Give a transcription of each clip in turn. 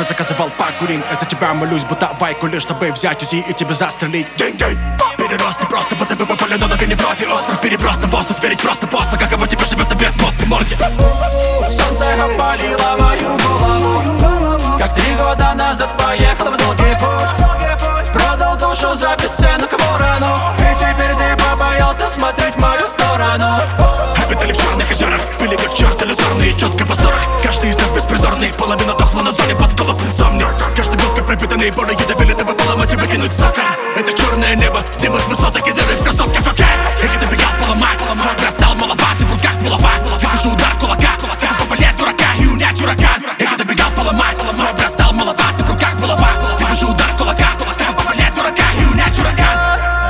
заказывал покурить. Я за тебя молюсь, будто вайку, лишь чтобы взять УЗИ и тебя застрелить. Деньги! Перерос не просто, будто бы попали на новине в кровь и остров. Переброс на воздух, верить просто постно. Каково тебе живется без мозга морги? Солнце опалило мою голову, как 3 года назад поехал в долгий путь. Продал душу за бесценок ворону, и теперь ты побоялся смотреть в мою сторону. Обитали в черных озерах, были как черт иллюзорные, четко по 40. Каждый из нас беспризорный, половина дохла на зоне под голос инсомни. Каждый год как пропитанный болью давили, чтобы поломать и выкинуть соком. Это черное небо, дым от высоток и дыры в кроссовках, окей. И когда бегал поломать, растал маловат, и в руках булава. Вижу удар кулака, повалять дурака и унять ураган. И когда бегал поломать, растал маловат, и в руках булава. Вижу удар кулака, повалять дурака и унять ураган.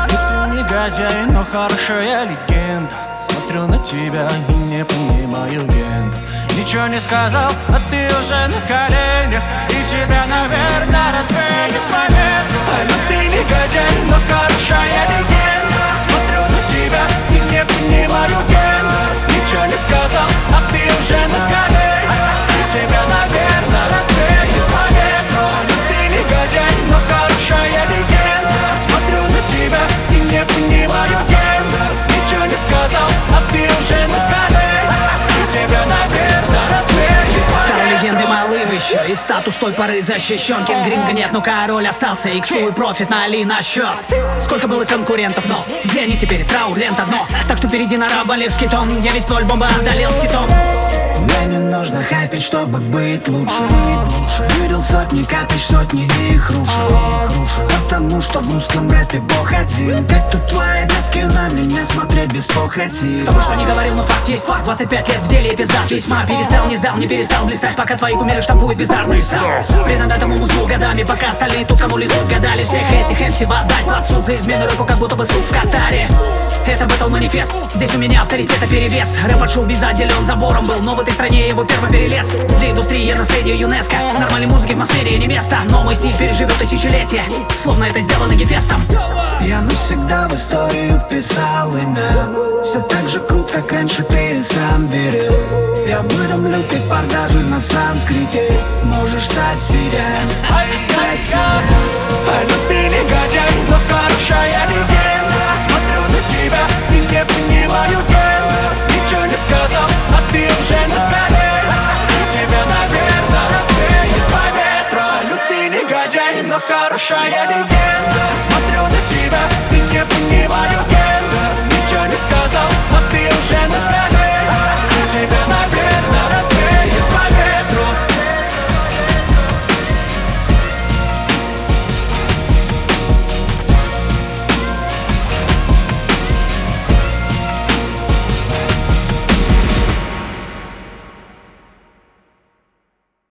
Ты негодяй, но хорошая легенда. Смотрю на тебя и не понимаю ген. Ничего не сказал, а ты уже на коленях, и тебя, наверное, развеет по ветру. Ты негодяй, но хорошая легенда. Смотрю на тебя и не понимаю ген. Ничего не сказал, а ты уже на коленях, и тебя, наверное, развеет по ветру. Ты негодяй, но хорошая легенда. Смотрю на тебя и не понимаю ген. Ничего не сказал, а ты уже на коленях, и тебя, наверное, развеет по ветру. Стал легендой малым еще, и статус той поры защищен. Кингринга нет, но король остался, иксу и профит налей на счет. Сколько было конкурентов, но где они теперь? Траур, лента, дно. Так что перейди на раболевский тон. Я весь твой альбом одолел скитом. Мне не нужно хайпить, чтобы быть лучше. Видел сотни капищ, сотни и их рушу. Потому что в русском рэпе бог один. Как тут твои девки на меня смотреть без похоти? Кто бы что ни говорил, но факт есть факт. 25 лет в деле и пиздат весьма. Перестал, не сдал, не перестал блистать, пока твои кумиры штампуют бездарный стал. Предан этому узлу годами, пока остальные тут кому лезут гадали. Всех этих МС отдать под суд за измену рэпу, как будто бы суд в Катаре. Это батл манифест, здесь у меня авторитета перевес. Рэп от шоу-биза отделен забором был, но в этой стране его первый перелез. Для индустрии я наследие ЮНЕСКО, нормальной музыки в Москве не место. Но мой стиль переживет тысячелетия, словно это сделано гефестом. Я навсегда в историю вписал имя. Все так же круто, как раньше ты сам верил. Я выдам лютый пар даже на санскрите. Можешь стать сирен. Ты негодяй, но хорошая легенда. Смотрю на тебя и не понимаю ген. Ничего не сказал, а ты уже на коленях, и тебя, наверное, развеет по ветру. Ты негодяй, но хорошая легенда. Смотрю на тебя и не понимаю ген. Ничего не сказал, а ты уже на коленях.